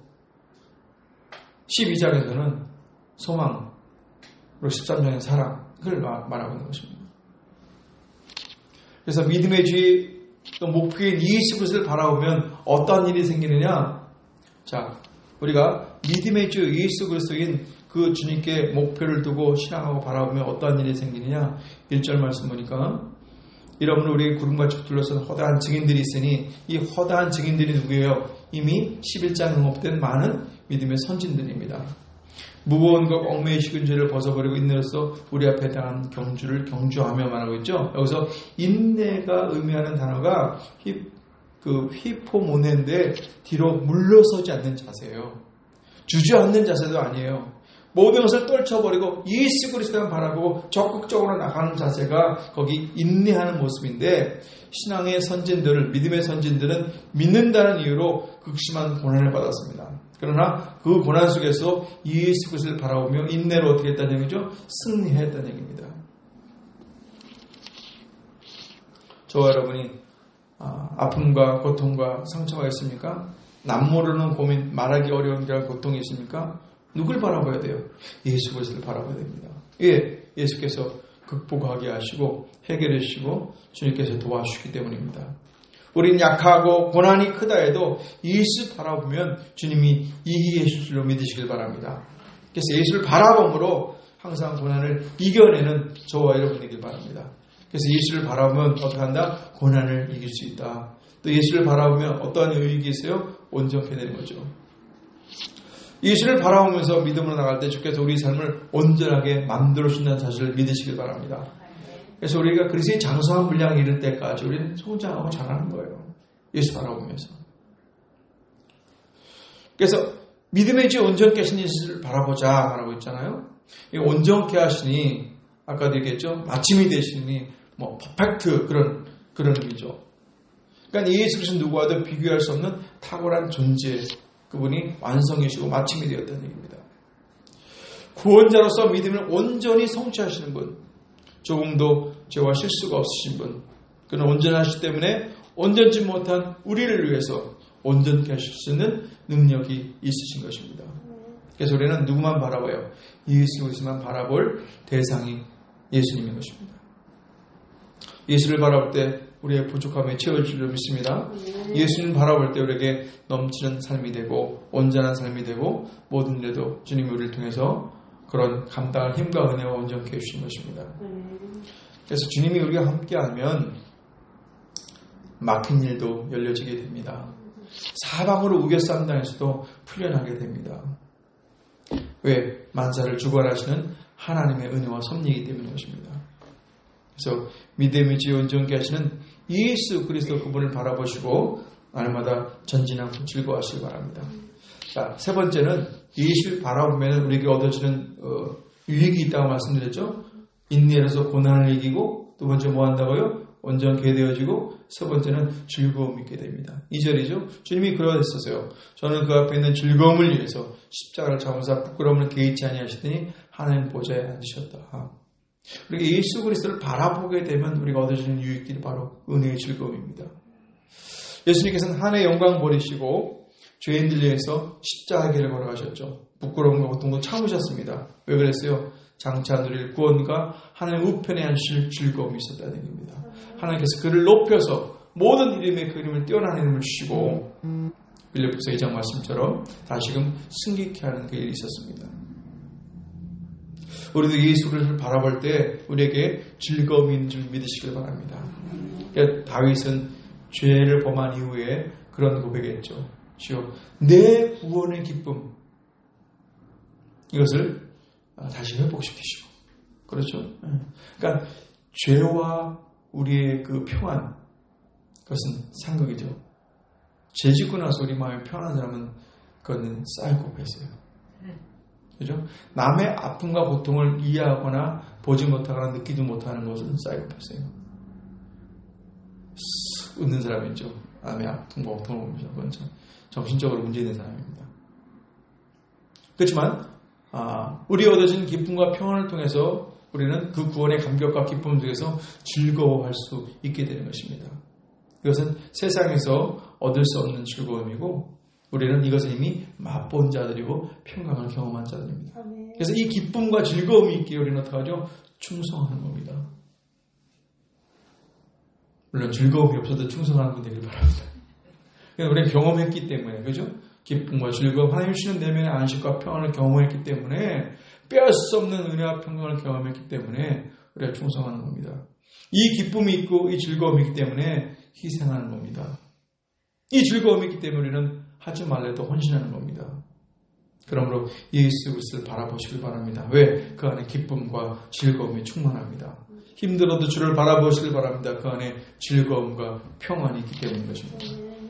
십이 장에서는 소망, 그리고 십삼 장의 사랑을 말하고 있는 것입니다. 그래서 믿음의 주의 또 목표인 예수 그리스도를 바라보면 어떤 일이 생기느냐? 자, 우리가 믿음의 주 예수 그리스도인 그 주님께 목표를 두고 신앙하고 바라보면 어떤 일이 생기느냐? 일 절 말씀 보니까 이러므로 우리 구름같이 둘러싼 허다한 증인들이 있으니 이 허다한 증인들이 누구예요? 이미 십일 장 응업된 많은 믿음의 선진들입니다. 무거운 것 얽매이 식은 죄를 벗어버리고 인내로서 우리 앞에 당한 경주를 경주하며 말하고 있죠. 여기서 인내가 의미하는 단어가 그 휘포모네인데 뒤로 물러서지 않는 자세예요. 주저앉는 자세도 아니에요. 모든 것을 떨쳐버리고 예수 그리스도만 바라보고 적극적으로 나가는 자세가 거기 인내하는 모습인데, 신앙의 선진들을, 믿음의 선진들은 믿는다는 이유로 극심한 고난을 받았습니다. 그러나 그 고난 속에서 예수 그리스도를 바라보며 인내로 어떻게 했다는 얘기죠? 승리했다는 얘기입니다. 저와 여러분이 아, 아픔과 고통과 상처가 있습니까? 남모르는 고민, 말하기 어려운 그런 고통이 있습니까? 누굴 바라봐야 돼요? 예수 그리스도를 바라봐야 됩니다. 예, 예수께서 극복하게 하시고 해결해 주시고 주님께서 도와주시기 때문입니다. 우린 약하고 고난이 크다 해도 예수 바라보면 주님이 이기게 해줄 줄로 믿으시길 바랍니다. 그래서 예수를 바라봄으로 항상 고난을 이겨내는 저와 여러분 되길 바랍니다. 그래서 예수를 바라보면 어떻게 한다? 고난을 이길 수 있다. 또 예수를 바라보면 어떠한 의익이 있어요? 온전케 되는 거죠. 예수를 바라보면서 믿음으로 나갈 때 주께서 우리 삶을 온전하게 만들어 주신다는 사실을 믿으시길 바랍니다. 그래서 우리가 그리스도의 장성한 분량에 이를 때까지 우리는 성장하고 자라는 거예요. 예수 바라보면서. 그래서 믿음의 주 온전케 하신 예수를 바라보자 라고 했잖아요. 이 온전케 하시니 아까도 얘기했죠. 마침이 되시니 뭐 퍼펙트 그런 그런 의미죠. 그러니까 예수 그리스도는 누구와도 비교할 수 없는 탁월한 존재, 그분이 완성이시고 마침이 되었다는 얘기입니다. 구원자로서 믿음을 온전히 성취하시는 분, 조금도 죄와 실수가 없으신 분, 그는 온전하시기 때문에 온전치 못한 우리를 위해서 온전케 하실 수 있는 능력이 있으신 것입니다. 그래서 우리는 누구만 바라봐요? 예수 그리스도만 바라볼 대상이 예수님인 것입니다. 예수를 바라볼 때 우리의 부족함에 채워질 줄 믿습니다. 예수님 바라볼 때 우리에게 넘치는 삶이 되고 온전한 삶이 되고 모든 일에도 주님이 우리를 통해서 그런 감당할 힘과 은혜와 온전케 해주신 것입니다. 그래서 주님이 우리가 함께하면 막힌 일도 열려지게 됩니다. 사방으로 우겨싸움 당해서도 풀려나게 됩니다. 왜? 만사를 주관하시는 하나님의 은혜와 섭리이기 때문인 것입니다. 그래서 믿음이 지 온전케 하시는 예수 그리스도 그분을 바라보시고 날마다 전진하고 즐거워하시기 바랍니다. 자, 세 번째는 예수를 바라보면 우리에게 얻어지는 어, 유익이 있다고 말씀드렸죠. 인내로서 고난을 이기고, 두 번째 뭐 한다고요? 온전케 되어지고, 세 번째는 즐거움이 있게 됩니다. 이 절이죠. 주님이 그러셨어요. 저는 그 앞에 있는 즐거움을 위해서 십자가를 잡으사 부끄러움을 개의치 아니하시더니 하나님 보좌에 앉으셨다. 우리가 예수 그리스도를 바라보게 되면 우리가 얻어지는 유익들이 바로 은혜의 즐거움입니다. 예수님께서는 하나의 영광 버리시고 죄인들 위해서 십자가를 걸어가셨죠. 부끄러움과 고통도 참으셨습니다. 왜 그랬어요? 장차 누릴 구원과 하나님 우편에 앉으실 즐거움이 있었다는 얘기입니다. 하나님께서 그를 높여서 모든 이름의 그 이름을 뛰어난 이름을 주시고 빌립보서 이 장 말씀처럼 다시금 승리케 하는 그 일이 있었습니다. 우리도 예수를 바라볼 때 우리에게 즐거움이 있는 줄 믿으시길 바랍니다. 그러니까 다윗은 죄를 범한 이후에 그런 고백했죠. 주여, 내 구원의 기쁨, 이것을 다시 회복시키시고, 그렇죠? 그러니까 죄와 우리의 그 평안, 그것은 상극이죠. 죄 짓고 나서 우리 마음이 편한 사람은 그거는 사이코패스예요. 그죠? 남의 아픔과 고통을 이해하거나 보지 못하거나 느끼지 못하는 것은 사이코패스예요. 웃는 사람이죠. 남의 아픔과 고통을 보면서 그건 참 정신적으로 문제있는 사람입니다. 그렇지만 아, 우리 얻어진 기쁨과 평안을 통해서 우리는 그 구원의 감격과 기쁨 속에서 즐거워할 수 있게 되는 것입니다. 이것은 세상에서 얻을 수 없는 즐거움이고 우리는 이것은 이미 맛본 자들이고 평강을 경험한 자들입니다. 그래서 이 기쁨과 즐거움이 있기에 우리는 어떻게 하죠? 충성하는 겁니다. 물론 즐거움이 없어도 충성하는 분 되길 바랍니다. 우리는 경험했기 때문에, 그죠? 기쁨과 즐거움, 하나님 주시는 내면의 안식과 평안을 경험했기 때문에, 빼앗을 수 없는 은혜와 평강을 경험했기 때문에 우리가 충성하는 겁니다. 이 기쁨이 있고 이 즐거움이 있기 때문에 희생하는 겁니다. 이 즐거움이 있기 때문에 우리는 하지 말래도 헌신하는 겁니다. 그러므로 예수 그리스도를 바라보시길 바랍니다. 왜? 그 안에 기쁨과 즐거움이 충만합니다. 힘들어도 주를 바라보시길 바랍니다. 그 안에 즐거움과 평안이 있기 때문인 것입니다.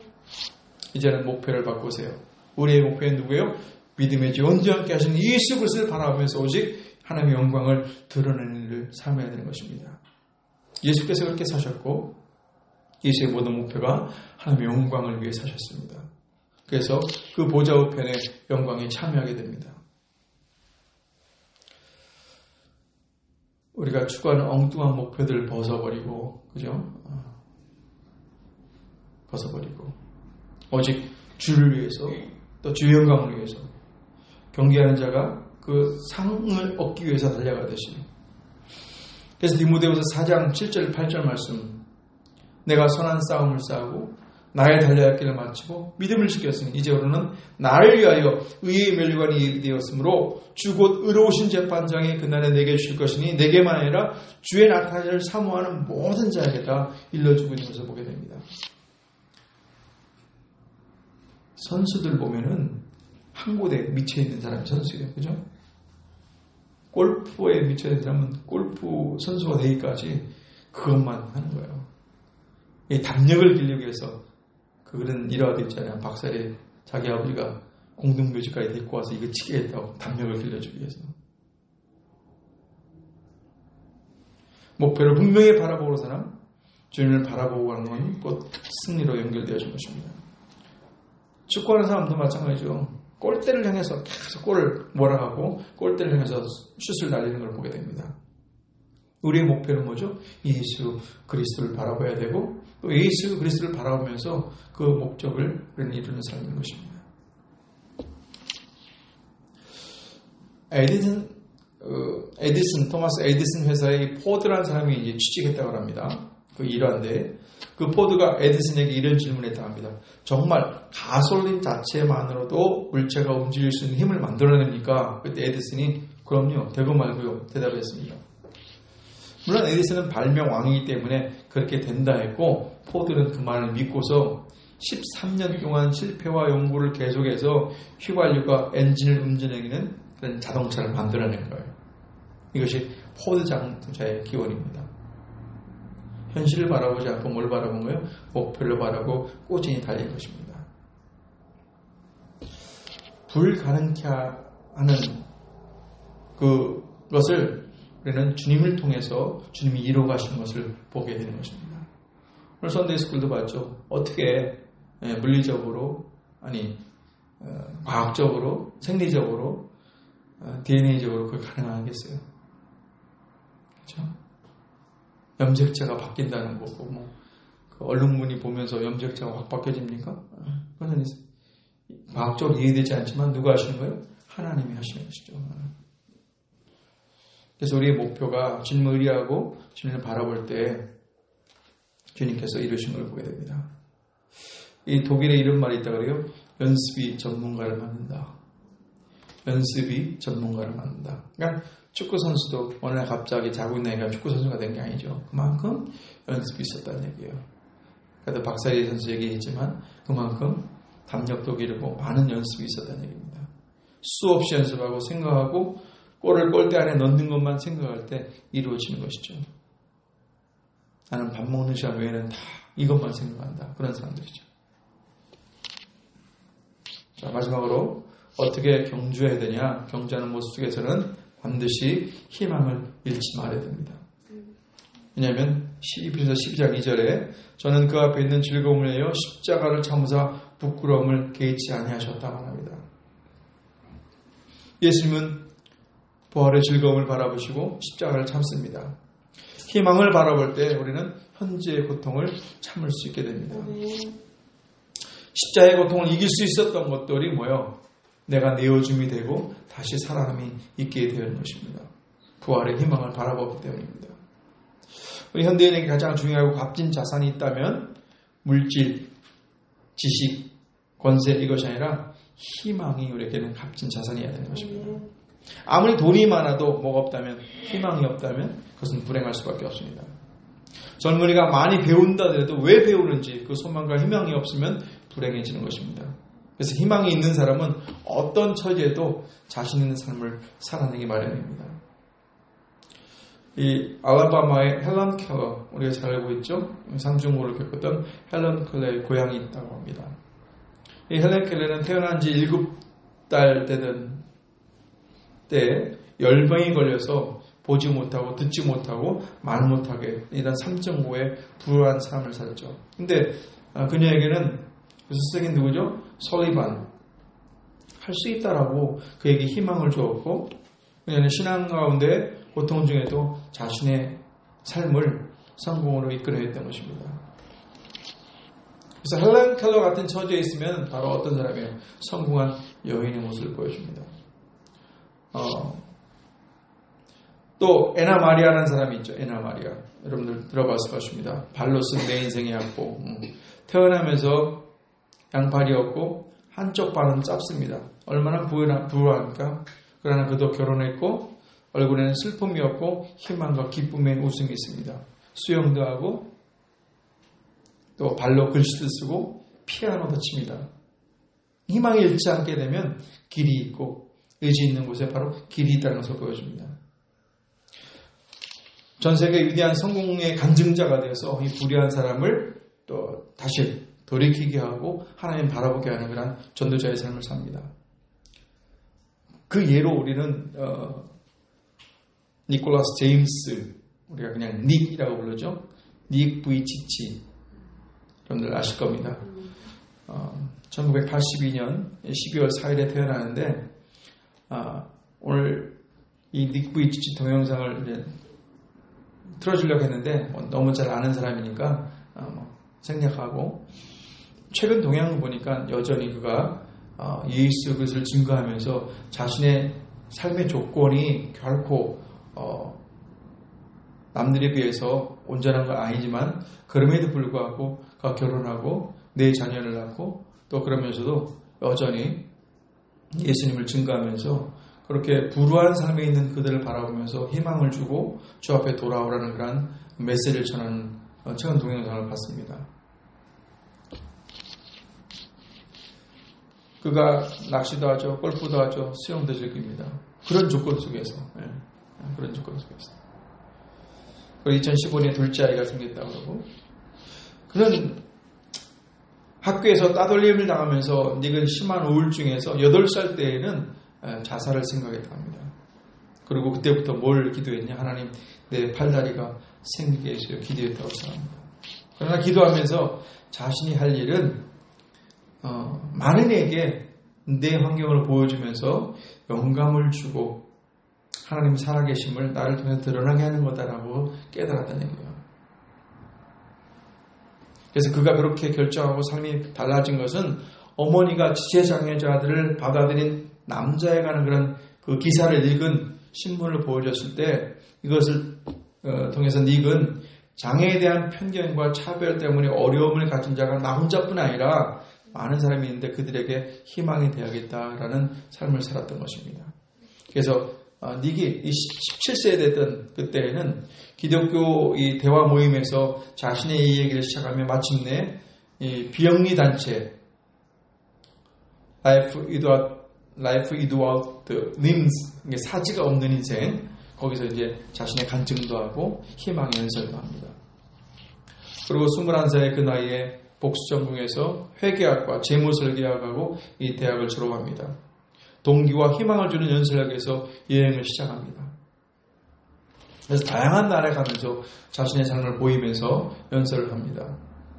이제는 목표를 바꾸세요. 우리의 목표는 누구예요? 믿음의 주 온전히 함께 하시는 예수 그리스도를 바라보면서 오직 하나님의 영광을 드러내는 일을 삶아야 되는 것입니다. 예수께서 그렇게 사셨고 예수의 모든 목표가 하나님의 영광을 위해 사셨습니다. 그래서 그 보좌 우편의 영광에 참여하게 됩니다. 우리가 추구하는 엉뚱한 목표들을 벗어버리고, 그죠? 벗어버리고, 오직 주를 위해서, 또 주의 영광을 위해서, 경계하는 자가 그 상을 얻기 위해서 달려가듯이. 그래서 디모데후서 사 장 칠 절 팔 절 말씀, 내가 선한 싸움을 싸우고 나의 달려야 할 길을 마치고 믿음을 지켰으니 이제로는 나를 위하여 의의 면류관이 되었으므로 주 곧 의로우신 재판장이 그날에 내게 주실 것이니 내게만 아니라 주의 나타나기를 사모하는 모든 자에게 다 일러주고 있는 것을 보게 됩니다. 선수들 보면은 한 곳에 미쳐있는 사람이 선수예요. 그죠? 골프에 미쳐있는 사람은 골프 선수가 되기까지 그것만 하는 거예요. 이 담력을 길르기 위해서 그런 일화도 있잖아요. 박사리 자기 아버지가 공동묘지까지 데리고 와서 이거 치겠다고 담력을 길러주기 위해서. 목표를 분명히 바라보는 사람, 주님을 바라보고 가는 건 곧 승리로 연결되어진 것입니다. 축구하는 사람도 마찬가지죠. 골대를 향해서 계속 골을 몰아가고 골대를 향해서 슛을 날리는 걸 보게 됩니다. 우리의 목표는 뭐죠? 예수 그리스도를 바라봐야 되고 또 예수 그리스도를 바라보면서 그 목적을 이루는 삶인 것입니다. 에디슨, 어, 에디슨, 토마스 에디슨 회사의 포드라는 사람이 이제 취직했다고 합니다. 그 일화인데 그 포드가 에디슨에게 이런 질문을 했다고 합니다. 정말 가솔린 자체만으로도 물체가 움직일 수 있는 힘을 만들어냅니까? 그때 에디슨이 그럼요, 되고 말고요 대답했습니다. 물론 에디슨은 발명 왕이기 때문에 그렇게 된다 했고 포드는 그 말을 믿고서 십삼 년 동안 실패와 연구를 계속해서 휘발유가 엔진을 운전하기는 그런 자동차를 만들어낸 거예요. 이것이 포드 자동차의 기원입니다. 현실을 바라보지 않고 뭘 바라본 거예요? 목표를 바라고 꾸준히 달린 것입니다. 불가능케 하는 그것을 우리는 주님을 통해서 주님이 이루어 가시는 것을 보게 되는 것입니다. 오늘 선데이 스쿨도 봤죠. 어떻게 물리적으로 아니 과학적으로 생리적으로 디엔에이적으로 그게 가능하겠어요? 그렇죠? 염색체가 바뀐다는 거고 뭐 그 얼룩무늬 보면서 염색체가 확 바뀌어집니까? 그것은 과학적으로 이해되지 않지만 누가 하시는 거예요? 하나님이 하시는 것이죠. 그래서 우리의 목표가 주님을 의리하고 주님을 바라볼 때 주님께서 이루신 걸 보게 됩니다. 이 독일에 이런 말이 있다 그래요. 연습이 전문가를 만든다. 연습이 전문가를 만든다. 그러니까 축구 선수도 어느 날 갑자기 자고 있는 애가 축구 선수가 된 게 아니죠. 그만큼 연습이 있었다는 얘기예요. 그래도 박사리 선수 얘기했지만 그만큼 담력도 기르고 많은 연습이 있었다는 얘기입니다. 수없이 연습하고 생각하고 골을 골대 안에 넣는 것만 생각할 때 이루어지는 것이죠. 나는 밥 먹는 시간 외에는 다 이것만 생각한다. 그런 사람들이죠. 자, 마지막으로 어떻게 경주해야 되냐? 경주하는 모습 속에서는 반드시 희망을 잃지 말아야 됩니다. 왜냐하면 십이에서 십이 장 이 절에 저는 그 앞에 있는 즐거움을 내어 십자가를 참으사 부끄러움을 개의치 아니하셨다고 합니다. 예수님은 부활의 즐거움을 바라보시고 십자가를 참습니다. 희망을 바라볼 때 우리는 현재의 고통을 참을 수 있게 됩니다. 십자가의 고통을 이길 수 있었던 것들이 뭐예요? 내가 내어줌이 되고 다시 살아남이 있게 되는 것입니다. 부활의 희망을 바라보기 때문입니다. 우리 현대인에게 가장 중요하고 값진 자산이 있다면 물질, 지식, 권세 이것이 아니라 희망이 우리에게는 값진 자산이어야 되는 것입니다. 아무리 돈이 많아도 뭐가 없다면 희망이 없다면 그것은 불행할 수밖에 없습니다. 젊은이가 많이 배운다 하더라도 왜 배우는지 그 소망과 희망이 없으면 불행해지는 것입니다. 그래서 희망이 있는 사람은 어떤 처지에도 자신 있는 삶을 살아내기 마련입니다. 이 알라바마의 헬런 켈러, 우리가 잘 알고 있죠? 상중고를 겪었던 헬런 켈러의 고향이 있다고 합니다. 이 헬렌 켈러는 태어난 지 일곱 달 되던 때 열병이 걸려서 보지 못하고 듣지 못하고 말 못하게 일단 삼 점 오의 불우한 삶을 살았죠. 근데 그녀에게는 그 스승이 누구죠? 설리반. 할 수 있다라고 그에게 희망을 주었고, 그녀는 신앙 가운데 고통 중에도 자신의 삶을 성공으로 이끌어냈던 것입니다. 그래서 헬렌 켈러 같은 처지에 있으면 바로 어떤 사람이에요? 성공한 여인의 모습을 보여줍니다. 어, 또 에나 마리아라는 사람이 있죠. 에나 마리아. 여러분들 들어봤을 것입니다. 발로 쓴 내 인생의 약보. 음. 태어나면서 양팔이었고 한쪽 발은 짧습니다. 얼마나 부유합니까? 그러나 그도 결혼했고 얼굴에는 슬픔이 없고 희망과 기쁨의 웃음이 있습니다. 수영도 하고 또 발로 글씨도 쓰고 피아노도 칩니다. 희망이 잃지 않게 되면 길이 있고 의지 있는 곳에 바로 길이 있다는 것을 보여줍니다. 전 세계 위대한 성공의 간증자가 되어서 이 불의한 사람을 또 다시 돌이키게 하고 하나님 바라보게 하는 그런 전도자의 삶을 삽니다. 그 예로 우리는 어, 니콜라스 제임스, 우리가 그냥 닉이라고 부르죠. 닉 부이치치, 여러분들 아실 겁니다. 어, 천구백팔십이 년 십이월 사일에 태어나는데 어, 오늘 이 닉 부이치치 동영상을 이제 틀어주려고 했는데 뭐 너무 잘 아는 사람이니까 어, 뭐 생략하고, 최근 동향을 보니까 여전히 그가 어, 예수 그리스도를 증거하면서 자신의 삶의 조건이 결코 어, 남들에 비해서 온전한 건 아니지만 그럼에도 불구하고 그가 결혼하고 네 자녀를 낳고 또 그러면서도 여전히 예수님을 증거하면서 그렇게 불우한 삶에 있는 그들을 바라보면서 희망을 주고 주 앞에 돌아오라는 그런 메시지를 전하는 최근 동영상을 봤습니다. 그가 낚시도 하죠, 골프도 하죠, 수영도 즐깁니다. 그런 조건 속에서, 네, 그런 조건 속에서. 그리고 이천십오 년에 둘째 아이가 생겼다고 그러고, 그는 학교에서 따돌림을 당하면서 닉은 심한 우울증에서 여덟 살 때에는 자살을 생각했다고 합니다. 그리고 그때부터 뭘 기도했냐? 하나님, 내 팔다리가 생기게 해주세요. 기도했다고 생각합니다. 그러나 기도하면서 자신이 할 일은 어, 많은 이에게 내 환경을 보여주면서 영감을 주고 하나님의 살아계심을 나를 통해 드러나게 하는 거다라고 깨달았다는 얘기예요. 그래서 그가 그렇게 결정하고 삶이 달라진 것은 어머니가 지체장애자들을 받아들인 남자에 관한 그런 그 기사를 읽은 신문을 보여줬을 때 이것을 어, 통해서 닉은 장애에 대한 편견과 차별 때문에 어려움을 가진 자가 나 혼자뿐 아니라 많은 사람이 있는데 그들에게 희망이 되어야겠다라는 삶을 살았던 것입니다. 그래서 어, 닉이 십칠 세 됐던 그때에는 기독교 이 대화 모임에서 자신의 이 얘기를 시작하며 마침내 이 비영리 단체 Life Without Life Without Limbs, 사지가 없는 인생, 거기서 이제 자신의 간증도 하고 희망의 연설도 합니다. 그리고 스물한 살의 그 나이에 복수전공에서 회계학과 재무설계학하고 이 대학을 졸업합니다. 동기와 희망을 주는 연설학에서 여행을 시작합니다. 그래서 다양한 나라에 가면서 자신의 삶을 보이면서 연설을 합니다.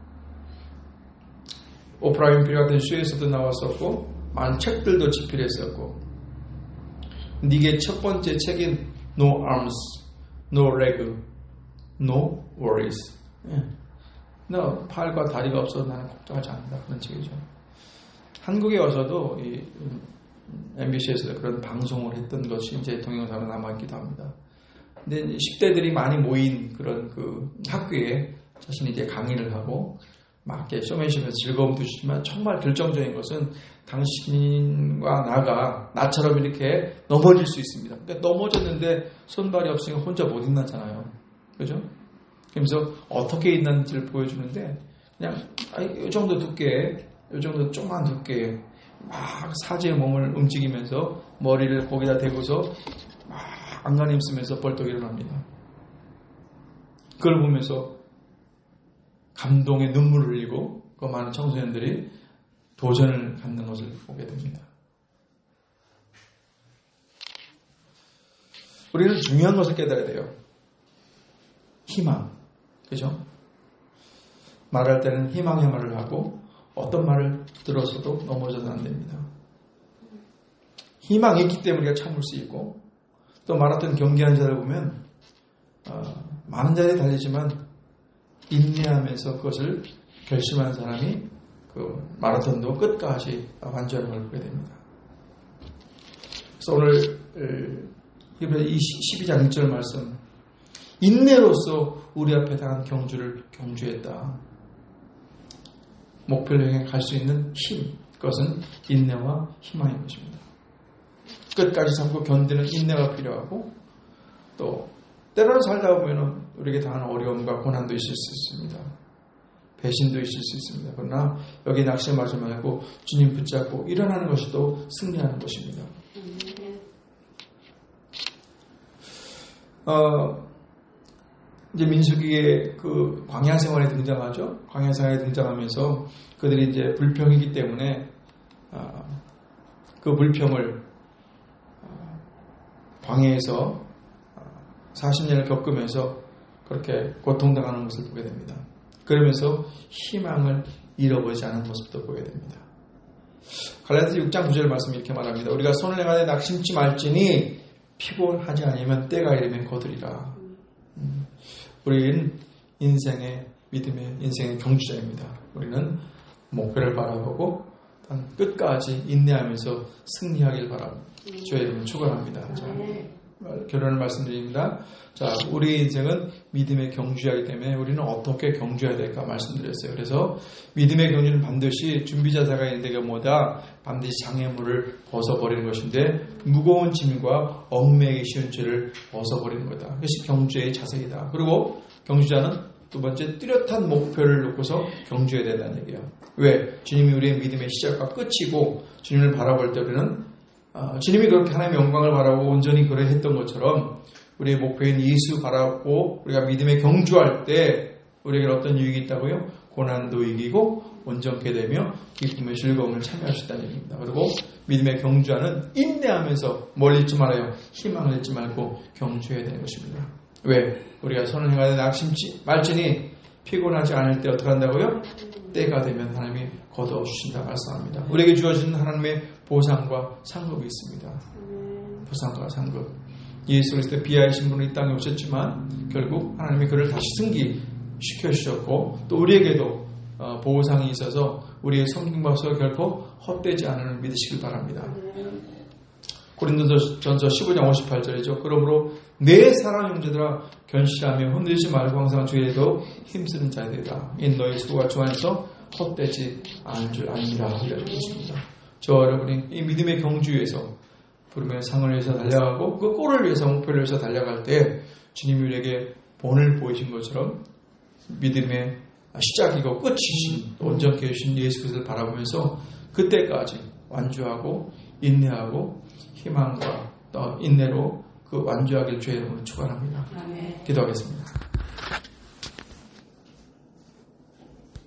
오프라 윈프리 같은 쇼에서도 나왔었고 많은 책들도 집필했었고, 닉의 첫 번째 책인 No Arms, No Leg, No Worries. 예. 너 팔과 다리가 없어서 나는 걱정하지 않는다. 그런 책이죠. 한국에 와서도 이 엠비씨에서 그런 방송을 했던 것이 이제 동영상으로 남아있기도 합니다. 근데 십 대들이 많이 모인 그런 그 학교에 자신이 이제 강의를 하고 막 이렇게 쇼맨십에서 즐거움도 주지만 정말 결정적인 것은 당신과 나가 나처럼 이렇게 넘어질 수 있습니다. 그러니까 넘어졌는데 손발이 없으니까 혼자 못 있나잖아요. 그죠? 그래서 어떻게 있는지를 보여주는데 그냥 이 정도 두께, 이 정도 조그만 두께 막 사지의 몸을 움직이면서 머리를 거기다 대고서 막 안간힘 쓰면서 벌떡 일어납니다. 그걸 보면서 감동의 눈물을 흘리고 그 많은 청소년들이 도전을 갖는 것을 보게 됩니다. 우리는 중요한 것을 깨달아야 돼요. 희망. 그죠? 말할 때는 희망의 말을 하고 어떤 말을 들어서도 넘어져서는 안 됩니다. 희망이 있기 때문에 우리가 참을 수 있고 또 마라톤 경기하는 자를 보면 어, 많은 자리에 달리지만 인내하면서 그것을 결심한 사람이 그 마라톤도 끝까지 완주하는 걸 보게 됩니다. 그래서 오늘 히브리 십이 장 일 절 말씀, 인내로서 우리 앞에 당한 경주를 경주했다. 목표를 향해 갈 수 있는 힘, 그것은 인내와 희망인 것입니다. 끝까지 참고 견디는 인내가 필요하고 또 때로는 살다 보면 우리에게 당하는 어려움과 고난도 있을 수 있습니다. 배신도 있을 수 있습니다. 그러나 여기 낙심하지 말고 주님 붙잡고 일어나는 것이 또 승리하는 것입니다. 어, 이제 민수기의 그 광야 생활에 등장하죠. 광야 생활에 등장하면서 그들이 이제 불평이기 때문에 어, 그 불평을 어, 광야에서 사십 년을 겪으면서 그렇게 고통당하는 모습을 보게 됩니다. 그러면서 희망을 잃어버리지 않은 모습도 보게 됩니다. 갈라디아서 육 장 구 절 말씀이 이렇게 말합니다. 우리가 손을 행하되 낙심치 말지니 피곤하지 않으면 때가 이르면 거두리라. 음, 우리는 인생의 믿음의 인생의 경주자입니다. 우리는 목표를 바라보고 끝까지 인내하면서 승리하길 바랍니다. 주의 이름을 축원합니다. 자, 결론을 말씀드립니다. 자, 우리 인생은 믿음의 경주하기 때문에 우리는 어떻게 경주해야 될까 말씀드렸어요. 그래서 믿음의 경주는 반드시 준비자세가 있는 데보다 반드시 장애물을 벗어버리는 것인데 무거운 짐과 얽매이기 쉬운 죄를 벗어버리는 거다. 그것이 경주의 자세이다. 그리고 경주자는 두 번째 뚜렷한 목표를 놓고서 경주해야 된다는 얘기예요. 왜? 주님이 우리의 믿음의 시작과 끝이고 주님을 바라볼 때 우리는 어, 주님이 그렇게 하나님의 영광을 바라고 온전히 그래 했던 것처럼 우리의 목표인 예수 바라고 우리가 믿음에 경주할 때 우리에게 어떤 유익이 있다고요? 고난도 이기고 온전케 되며 기쁨의 즐거움을 참여할 수 있다는 얘기입니다. 그리고 믿음의 경주하는 인내하면서 뭘 잃지 말아요. 희망을 잃지 말고 경주해야 되는 것입니다. 왜? 우리가 손을 행하되 낙심치 말지니 피곤하지 않을 때 어떻게 한다고요? 때가 되면 하나님이 거두어 주신다 말씀합니다. 우리에게 주어진 하나님의 보상과 상급이 있습니다. 보상과 상급. 예수 그리스도의 비하의 신분으로 이 땅에 오셨지만 결국 하나님이 그를 다시 승기시켜 주셨고 또 우리에게도 보상이 있어서 우리의 성경법서 결코 헛되지 않음을 믿으시길 바랍니다. 고린도전서 십오 장 오십팔 절이죠. 그러므로 내 사랑 형제들아 견실하며 흔들리지 말고 항상 주의에도 힘쓰는 자들이다. 이 너희 수고가 주 안에서 헛되지 않을 줄 아니라 알려주고 있습니다. 저와 여러분이 이 믿음의 경주에서 부름의 상을 위해서 달려가고 그 골을 위해서 목표를 위해서 달려갈 때 주님이 우리에게 본을 보이신 것처럼 믿음의 시작이고 끝이신 온전케 해주신 예수 그리스도를 바라보면서 그때까지 완주하고 인내하고 희망과 또 인내로 그 완주하길 주의 이름으로 축원합니다. 기도하겠습니다.